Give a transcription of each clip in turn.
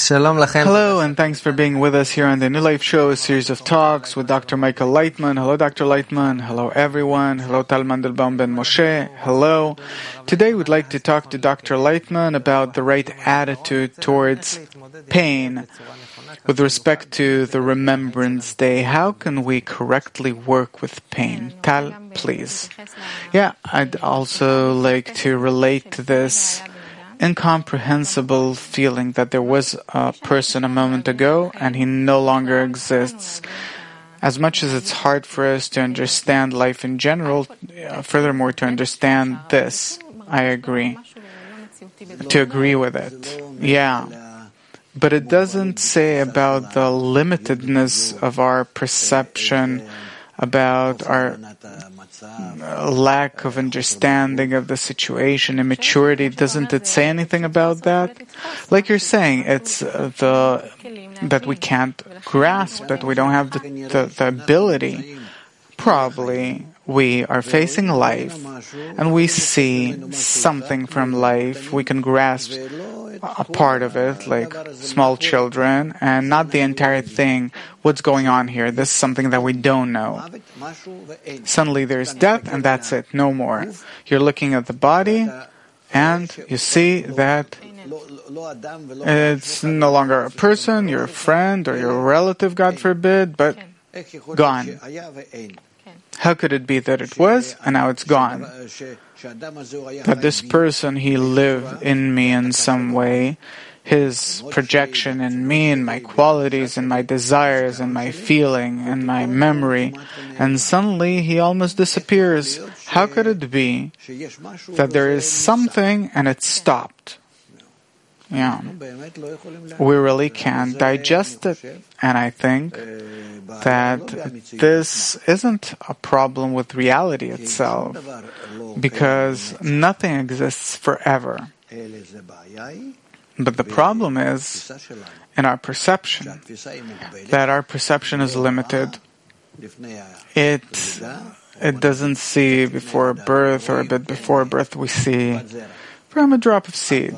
Hello, and thanks for being with us here on the New Life Show, a series of talks with Dr. Michael Leitman. Hello, Dr. Leitman. Hello, everyone. Hello, Tal Mandelbaum Ben Moshe. Hello. Today we'd like to talk to Dr. Leitman about the right attitude towards pain with respect to the Remembrance Day. How can we correctly work with pain? Tal, please. Yeah, I'd also like to relate to this incomprehensible feeling that there was a person a moment ago and he no longer exists. As much as it's hard for us to understand life in general, furthermore, to understand this, I agree. To agree with it. Yeah. But it doesn't say about the limitedness of our perception, about our lack of understanding of the situation, immaturity. Doesn't it say anything about that? Like you're saying, it's that we can't grasp, that we don't have the ability. Probably we are facing life and we see something from life. We can grasp a part of it, like small children, and not the entire thing. What's going on here? This is something that we don't know. Suddenly there's death and that's it, no more. You're looking at the body and you see that it's no longer a person, your friend or your relative, God forbid, but gone. How could it be that it was and now it's gone? That this person, he lived in me in some way, his projection in me and my qualities and my desires and my feeling and my memory, and suddenly he almost disappears. How could it be that there is something and it stopped? Yeah, we really can't digest it. And I think that this isn't a problem with reality itself, because nothing exists forever. But the problem is in our perception, that our perception is limited. It doesn't see before birth, or a bit before birth we see from a drop of seed.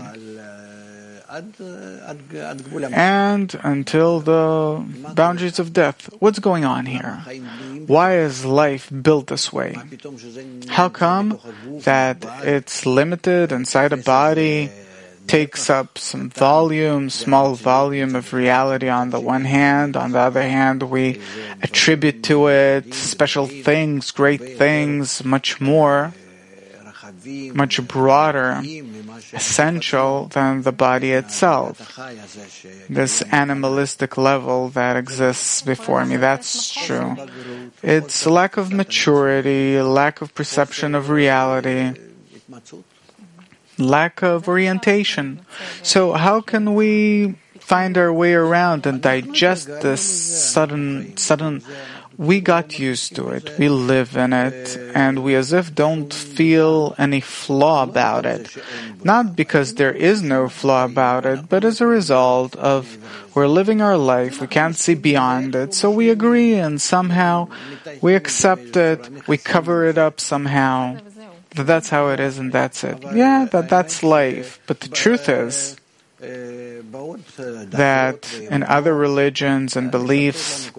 And until the boundaries of death. What's going on here? Why is life built this way? How come that it's limited inside a body, takes up some volume, small volume of reality on the one hand, on the other hand we attribute to it special things, great things, much more, much broader, essential than the body itself. This animalistic level that exists before me, that's true. It's lack of maturity, lack of perception of reality, lack of orientation. So how can we find our way around and digest this sudden we got used to it, we live in it, and we as if don't feel any flaw about it. Not because there is no flaw about it, but as a result of we're living our life, we can't see beyond it, so we agree and somehow we accept it, we cover it up somehow. That's how it is and that's it. Yeah, that's life. But the truth is that in other religions and beliefs,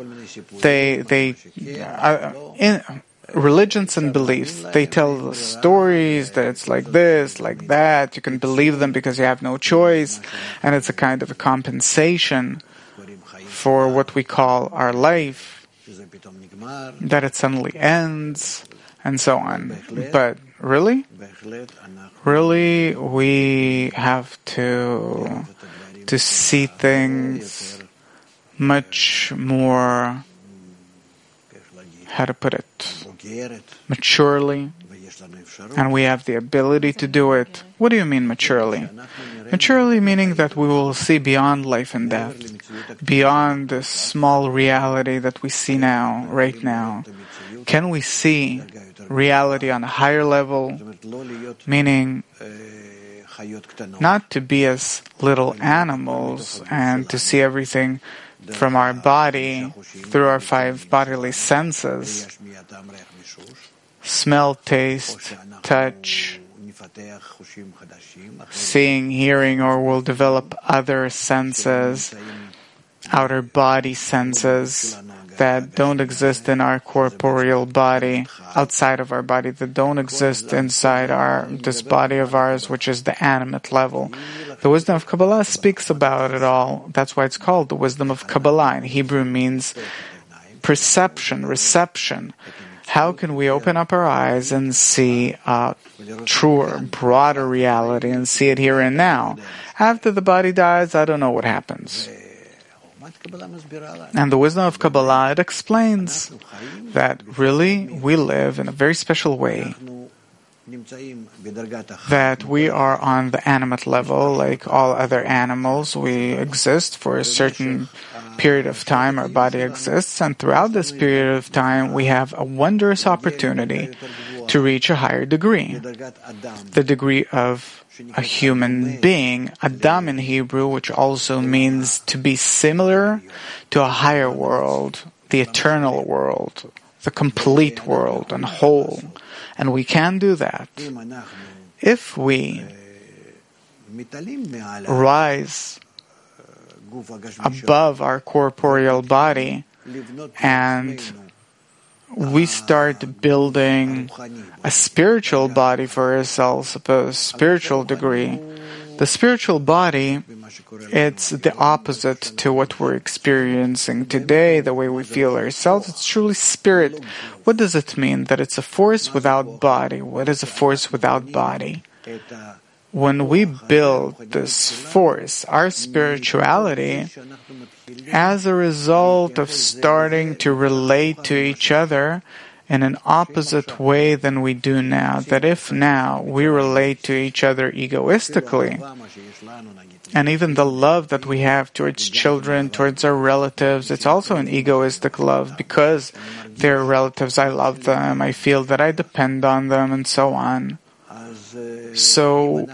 religions and beliefs, they tell stories that it's like this, like that. You can believe them because you have no choice, and it's a kind of a compensation for what we call our life, that it suddenly ends, and so on. But really, we have to see things much more, how to put it, maturely, and we have the ability to do it. What do you mean maturely? Maturely meaning that we will see beyond life and death, beyond this small reality that we see now, right now. Can we see reality on a higher level, meaning not to be as little animals and to see everything from our body through our 5 bodily senses, smell, taste, touch, seeing, hearing, or we'll develop other senses, outer body senses that don't exist in our corporeal body, outside of our body, that don't exist inside this body of ours, which is the animate level. The wisdom of Kabbalah speaks about it all. That's why it's called the wisdom of Kabbalah. In Hebrew means perception, reception. How can we open up our eyes and see a truer, broader reality and see it here and now? After the body dies, I don't know what happens. And the wisdom of Kabbalah, it explains that really we live in a very special way, that we are on the animate level like all other animals. We exist for a certain period of time, our body exists, and throughout this period of time we have a wondrous opportunity to reach a higher degree, the degree of a human being, Adam in Hebrew, which also means to be similar to a higher world, the eternal world, the complete world and whole. And we can do that if we rise above our corporeal body and we start building a spiritual body for ourselves, a spiritual degree. The spiritual body, it's the opposite to what we're experiencing today, the way we feel ourselves. It's truly spirit. What does it mean? That it's a force without body. What is a force without body? When we build this force, our spirituality, as a result of starting to relate to each other in an opposite way than we do now, that if now we relate to each other egoistically, and even the love that we have towards children, towards our relatives, it's also an egoistic love because they're relatives, I love them, I feel that I depend on them, and so on. So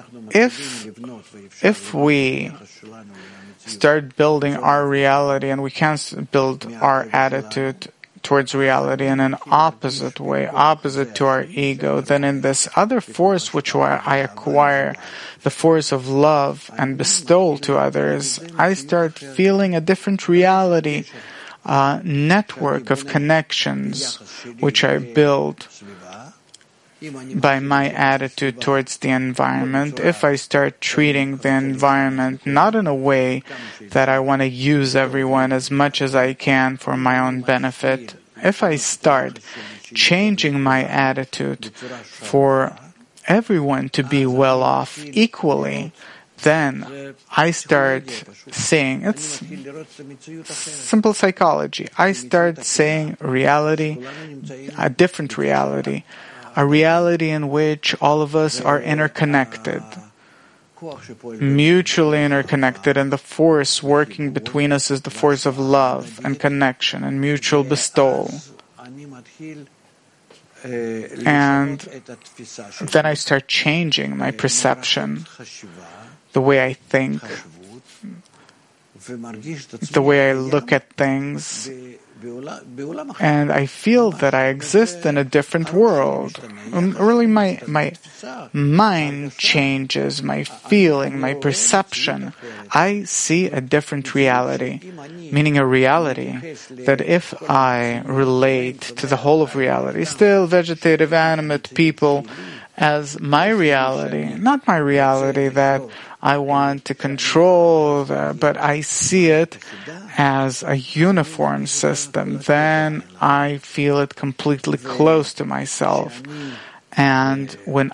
if we start building our reality and we can't build our attitude towards reality in an opposite way, opposite to our ego, then in this other force which I acquire, the force of love and bestowal to others, I start feeling a different reality, a network of connections which I build by my attitude towards the environment. If I start treating the environment not in a way that I want to use everyone as much as I can for my own benefit, if I start changing my attitude for everyone to be well off equally, then I start seeing, it's simple psychology, I start seeing reality, a different reality, a reality in which all of us are interconnected, mutually interconnected, and the force working between us is the force of love and connection and mutual bestowal. And then I start changing my perception, the way I think, the way I look at things, and I feel that I exist in a different world. Really, my mind changes, my feeling, my perception. I see a different reality, meaning a reality that if I relate to the whole of reality, still vegetative, animate people, as my reality, not my reality that I want to control, but I see it as a uniform system, then I feel it completely close to myself. And when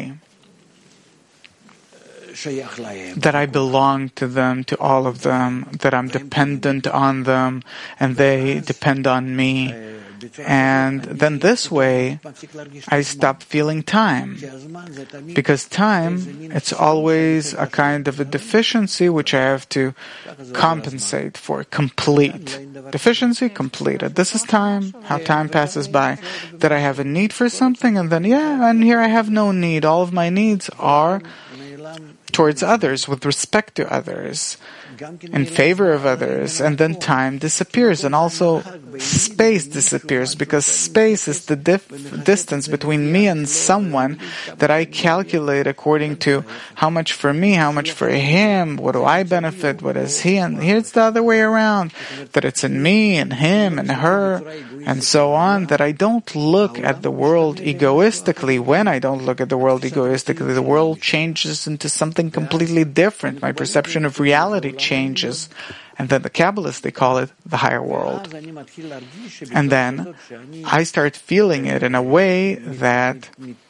that I belong to them, to all of them, that I'm dependent on them, and they depend on me, and then this way I stop feeling time, because time, it's always a kind of a deficiency which I have to compensate for, complete. Deficiency completed. This is time, how time passes by, that I have a need for something, and then and here I have no need. All of my needs are towards others, with respect to others, in favor of others, and then time disappears, and also space disappears, because space is the distance between me and someone that I calculate according to how much for me, how much for him, what do I benefit, what is he, and here it's the other way around, that it's in me and him and her, and so on, that I don't look at the world egoistically. When I don't look at the world egoistically, the world changes into something completely different. My perception of reality changes. And then the Kabbalists, they call it the higher world. And then I start feeling it in a way that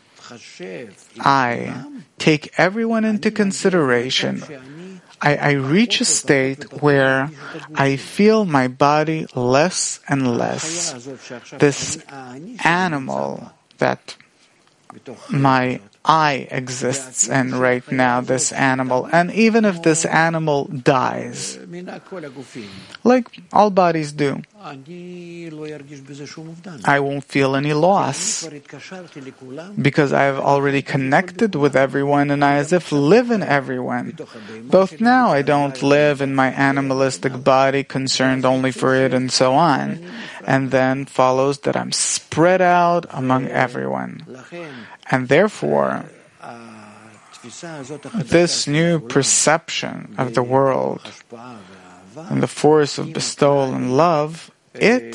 I take everyone into consideration. I reach a state where I feel my body less and less. This animal that my I exists in right now, this animal. And even if this animal dies, like all bodies do, I won't feel any loss, because I have already connected with everyone and I as if live in everyone. Both now I don't live in my animalistic body concerned only for it and so on. And then follows that I'm spread out among everyone. And therefore, this new perception of the world and the force of bestowal and love, it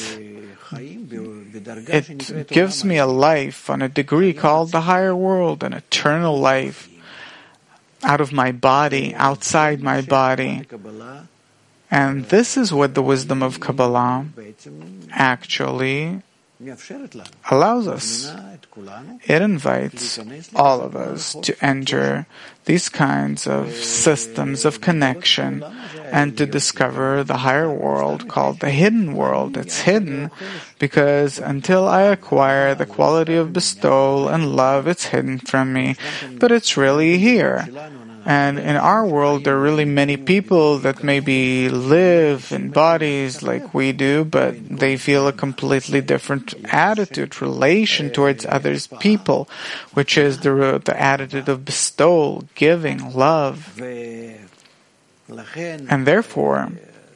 gives me a life on a degree called the higher world, an eternal life out of my body, outside my body. And this is what the wisdom of Kabbalah actually allows us. It invites all of us to enter these kinds of systems of connection and to discover the higher world called the hidden world. It's hidden because until I acquire the quality of bestowal and love, it's hidden from me, but it's really here. And in our world, there are really many people that maybe live in bodies like we do, but they feel a completely different attitude, relation towards others people, which is the attitude of bestowal, giving, love. And therefore,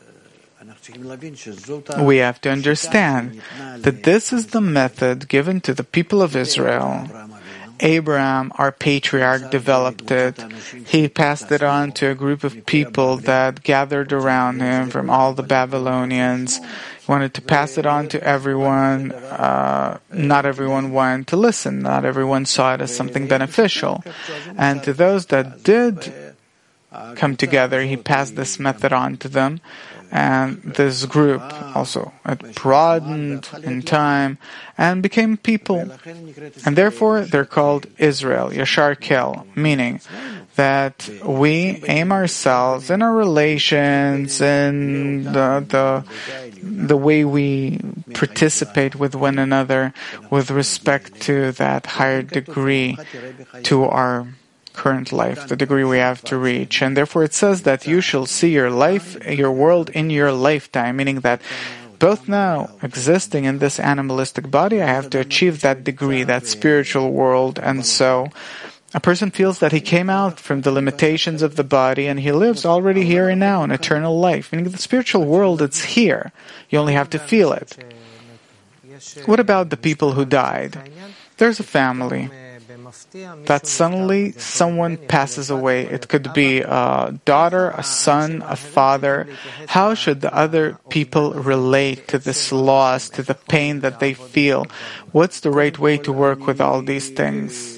we have to understand that this is the method given to the people of Israel. Abraham, our patriarch, developed it. He passed it on to a group of people that gathered around him from all the Babylonians. He wanted to pass it on to everyone. Not everyone wanted to listen. Not everyone saw it as something beneficial. And to those that did come together, he passed this method on to them. And this group also it broadened in time and became people. And therefore they're called Israel, Yashar Kel, meaning that we aim ourselves in our relations and the way we participate with one another with respect to that higher degree to our current life, the degree we have to reach. And therefore it says that you shall see your life, your world in your lifetime, meaning that both now existing in this animalistic body, I have to achieve that degree, that spiritual world. And so a person feels that he came out from the limitations of the body and he lives already here and now in eternal life, meaning the spiritual world, it's here. You only have to feel it. What about the people who died? There's a family that suddenly someone passes away. It could be a daughter, a son, a father. How should the other people relate to this loss, to the pain that they feel? What's the right way to work with all these things?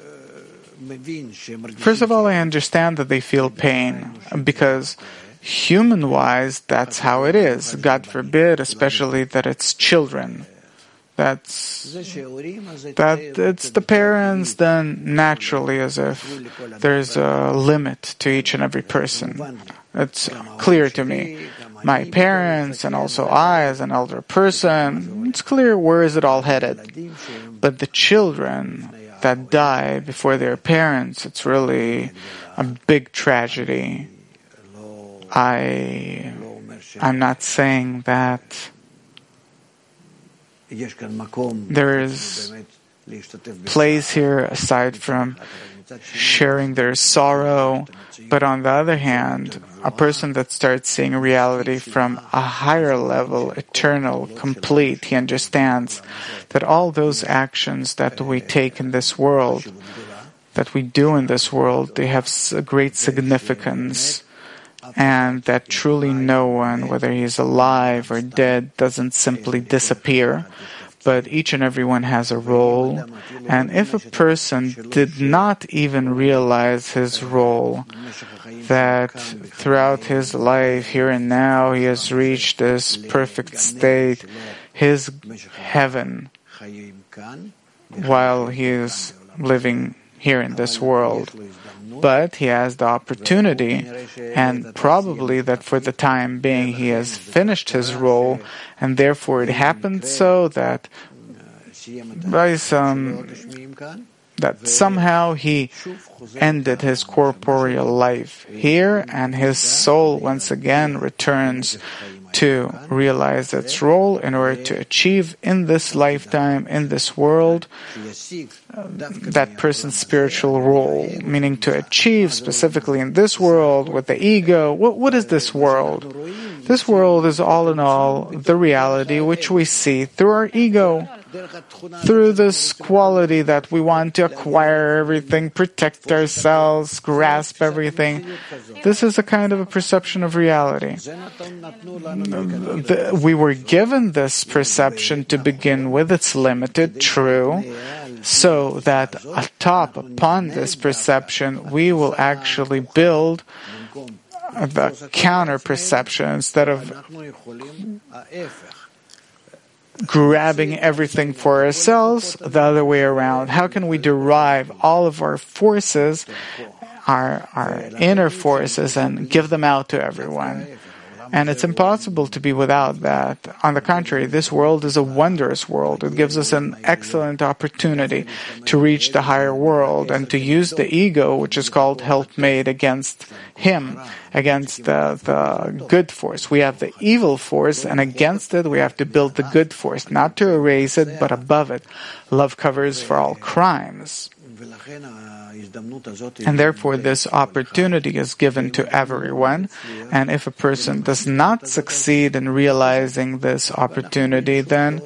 First of all, I understand that they feel pain because human-wise, that's how it is. God forbid, especially that it's children. It's the parents, then naturally as if there's a limit to each and every person. It's clear to me. My parents and also I as an elder person, it's clear where is it all headed. But the children that die before their parents, it's really a big tragedy. I'm not saying that there is plays here aside from sharing their sorrow. But on the other hand, a person that starts seeing reality from a higher level, eternal, complete, he understands that all those actions that we take in this world, that we do in this world, they have a great significance, and that truly no one, whether he is alive or dead, doesn't simply disappear, but each and every one has a role. And if a person did not even realize his role, that throughout his life, here and now, he has reached this perfect state, his heaven, while he is living here in this world. But he has the opportunity, and probably that for the time being he has finished his role, and therefore it happened so that somehow he ended his corporeal life here, and his soul once again returns to realize its role in order to achieve in this lifetime, in this world, that person's spiritual role, meaning to achieve specifically in this world with the ego. What is this world? This world is all in all the reality which we see through our ego, through this quality that we want to acquire everything, protect ourselves, grasp everything. This is a kind of a perception of reality. We were given this perception to begin with. It's limited, true, so that upon this perception, we will actually build the counter-perception instead of grabbing everything for ourselves, the other way around. How can we derive all of our forces, our inner forces, and give them out to everyone? And it's impossible to be without that. On the contrary, this world is a wondrous world. It gives us an excellent opportunity to reach the higher world and to use the ego, which is called helpmate, against him, against the good force. We have the evil force, and against it we have to build the good force, not to erase it, but above it. Love covers for all crimes. And therefore this opportunity is given to everyone, and if a person does not succeed in realizing this opportunity, then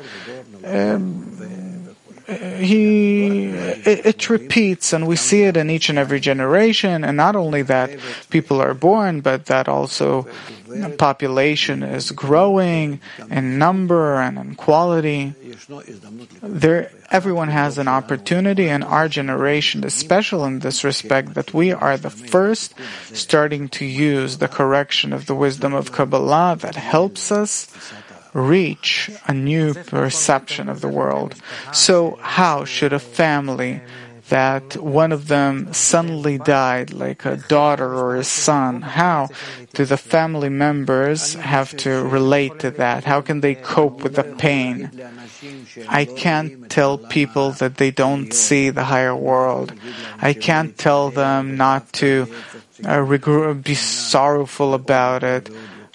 it repeats, and we see it in each and every generation. And not only that people are born, but that also population is growing in number and in quality. Everyone has an opportunity, and our generation is special in this respect, that we are the first starting to use the correction of the wisdom of Kabbalah that helps us reach a new perception of the world. So how should a family that one of them suddenly died, like a daughter or a son, how do the family members have to relate to that? How can they cope with the pain? I can't tell people that they don't see the higher world. I can't tell them not to be sorrowful about it,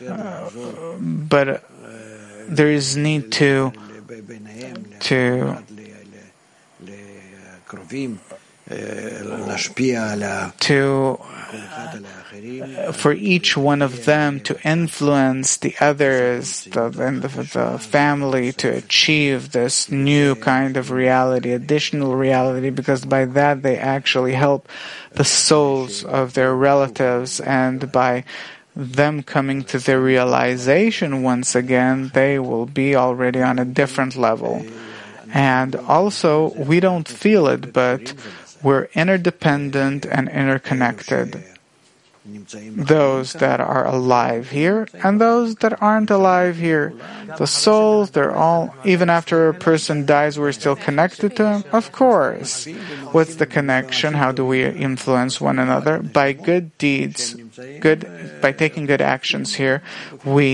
but there is need to for each one of them to influence the others, the family, to achieve this new kind of reality, additional reality, because by that they actually help the souls of their relatives, and by them coming to their realization once again, they will be already on a different level. And also, we don't feel it, but we're interdependent and interconnected. Those that are alive here and those that aren't alive here. The souls, they're all, even after a person dies, we're still connected to him? Of course. What's the connection? How do we influence one another? By good deeds, by taking good actions here, we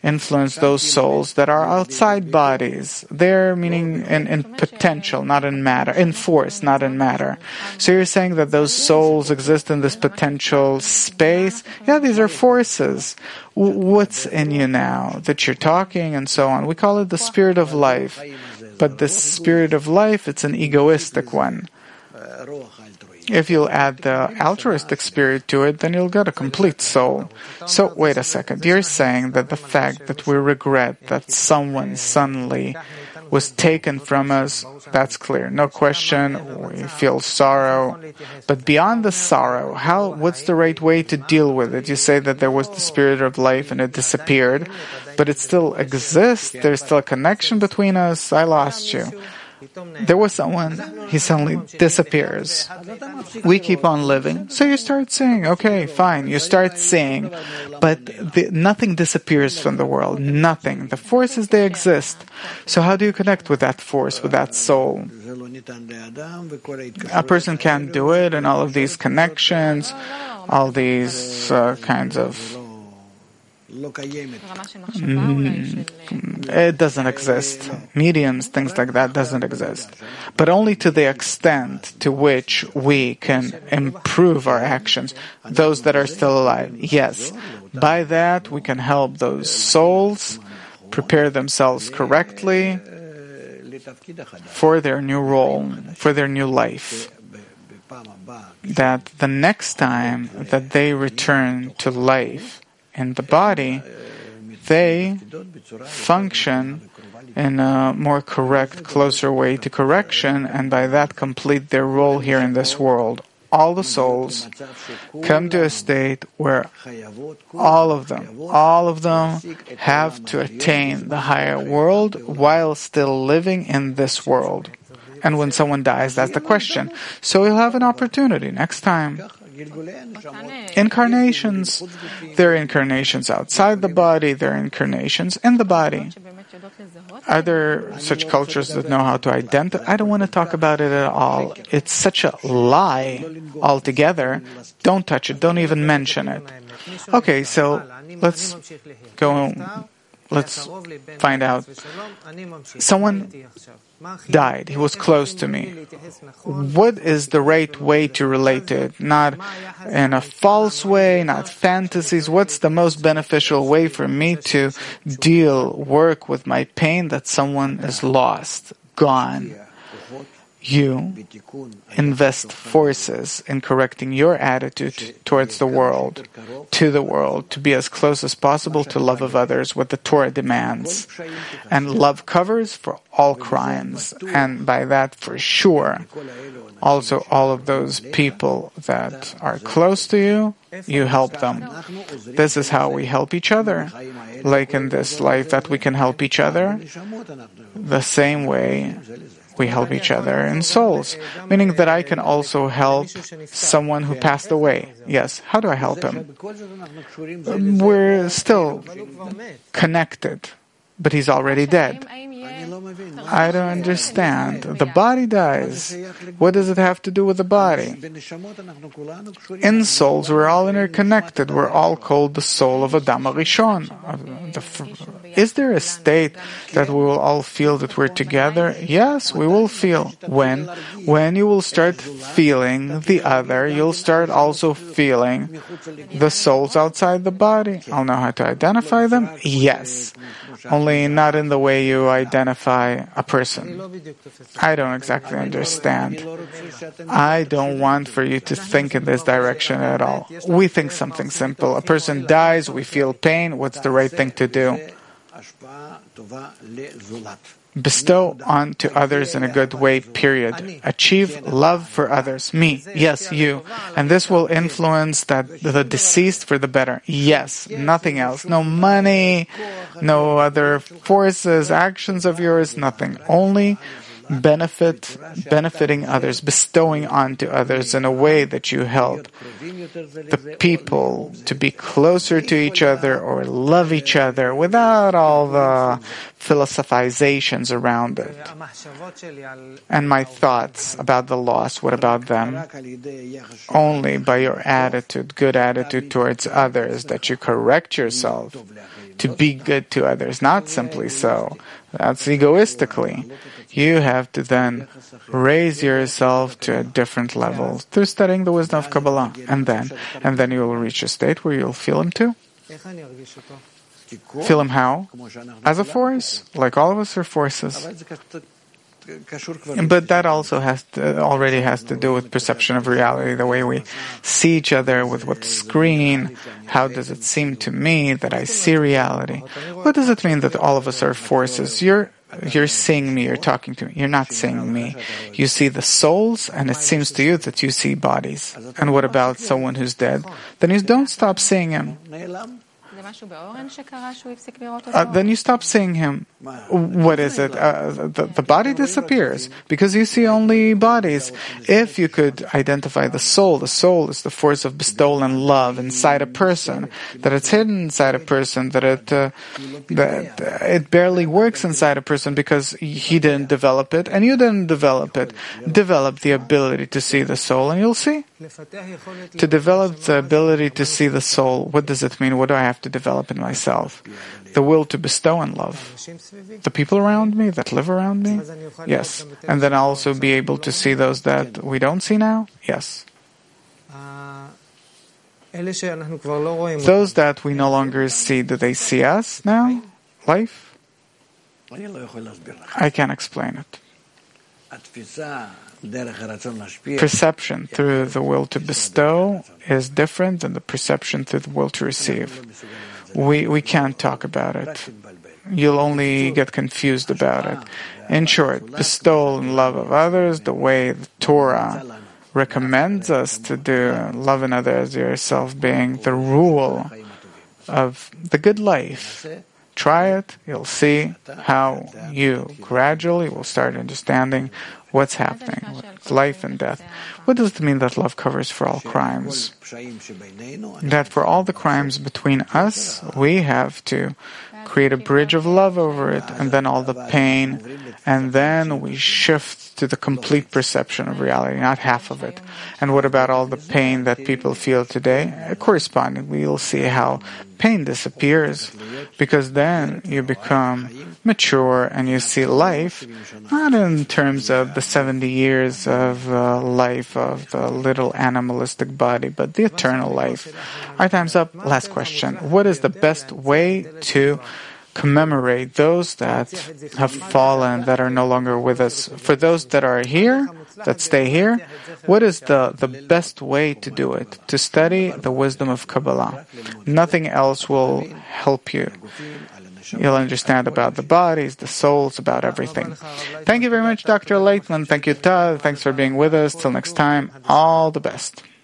influence those souls that are outside bodies. They're meaning in potential, not in matter, in force, not in matter. So you're saying that those souls exist in this potential space? Yeah, these are forces. What's in you now that you're talking and so on? We call it the spirit of life. But this spirit of life, it's an egoistic one. If you'll add the altruistic spirit to it, then you'll get a complete soul. So, wait a second. You're saying that the fact that we regret that someone suddenly was taken from us, that's clear. No question. We feel sorrow. But beyond the sorrow, what's the right way to deal with it? You say that there was the spirit of life and it disappeared, but it still exists. There's still a connection between us. I lost you. There was someone, he suddenly disappears. We keep on living. So you start saying, okay, fine. You start seeing, but nothing disappears from the world. Nothing. The forces, they exist. So how do you connect with that force, with that soul? A person can't do it, and all of these connections, all these kinds of it doesn't exist. Mediums, things like that doesn't exist. But only to the extent to which we can improve our actions. Those that are still alive, yes. By that, we can help those souls prepare themselves correctly for their new role, for their new life. That the next time that they return to life in the body, they function in a more correct, closer way to correction, and by that complete their role here in this world. All the souls come to a state where all of them have to attain the higher world while still living in this world. And when someone dies, that's the question. So you'll have an opportunity next time. Incarnations. There are incarnations outside the body, there are incarnations in the body. Are there such cultures that know how to identify? I don't want to talk about it at all. It's such a lie altogether. Don't touch it. Don't even mention it. Okay, so let's find out. Someone died. He was close to me. What is the right way to relate to it? Not in a false way, not fantasies. What's the most beneficial way for me to work with my pain that someone is lost, gone? You invest forces in correcting your attitude towards the world, to be as close as possible to love of others, what the Torah demands. And love covers for all crimes, and by that, for sure, also all of those people that are close to you, you help them. This is how we help each other. Like in this life that we can help each other, the same way we help each other in souls, meaning that I can also help someone who passed away. Yes, how do I help him? We're still connected, but he's already dead. I don't understand. The body dies. What does it have to do with the body? In souls, we're all interconnected. We're all called the soul of Adam HaRishon. Is there a state that we will all feel that we're together? Yes, we will feel. When? When you will start feeling the other, you'll start also feeling the souls outside the body. I'll know how to identify them? Yes. Only not in the way you identify a person. I don't exactly understand. I don't want for you to think in this direction at all. We think something simple. A person dies, we feel pain. What's the right thing to do? Bestow on to others in a good way, period. Achieve love for others. Me. Yes, you. And this will influence the deceased for the better. Yes, nothing else. No money, no other forces, actions of yours, nothing. Only benefiting others, bestowing onto others in a way that you help the people to be closer to each other or love each other without all the philosophizations around it. And my thoughts about the lost, what about them? Only by your attitude, good attitude towards others, that you correct yourself, to be good to others. Not simply so. That's egoistically. You have to then raise yourself to a different level through studying the wisdom of Kabbalah. And then you will reach a state where you'll feel him too. Feel him how? As a force. Like all of us are forces. But that also already has to do with perception of reality, the way we see each other with what screen. How does it seem to me that I see reality? What does it mean that all of us are forces? You're seeing me, you're talking to me. You're not seeing me. You see the souls, and it seems to you that you see bodies. And what about someone who's dead? Then you don't stop seeing him. Then you stop seeing him. What is it? The body disappears because you see only bodies. If you could identify the soul is the force of bestowal and love inside a person, that it's hidden inside a person, that it barely works inside a person because he didn't develop it and you didn't develop it. Develop the ability to see the soul and you'll see. To develop the ability to see the soul, what does it mean? What do I have to develop in myself? The will to bestow and love. The people around me, that live around me? Yes. And then also be able to see those that we don't see now? Yes. Those that we no longer see, do they see us now? Life? I can't explain it. Perception through the will to bestow is different than the perception through the will to receive. We can't talk about it. You'll only get confused about it. In short, bestowal and love of others, the way the Torah recommends us to do, love another as yourself being the rule of the good life. Try it, you'll see how you gradually will start understanding what's happening with life and death. What does it mean that love covers for all crimes? That for all the crimes between us, we have to create a bridge of love over it, and then all the pain, and then we shift to the complete perception of reality, not half of it. And what about all the pain that people feel today? Correspondingly, you'll see how pain disappears, because then you become mature and you see life not in terms of the 70 years of life of the little animalistic body, but the eternal life. Our time's up. Last question. What is the best way to commemorate those that have fallen, that are no longer with us? For those that are here, that stay here, what is the best way to do it? To study the wisdom of Kabbalah. Nothing else will help you. You'll understand about the bodies, the souls, about everything. Thank you very much, Dr. Leitman. Thank you, Tal. Thanks for being with us. Till next time, all the best.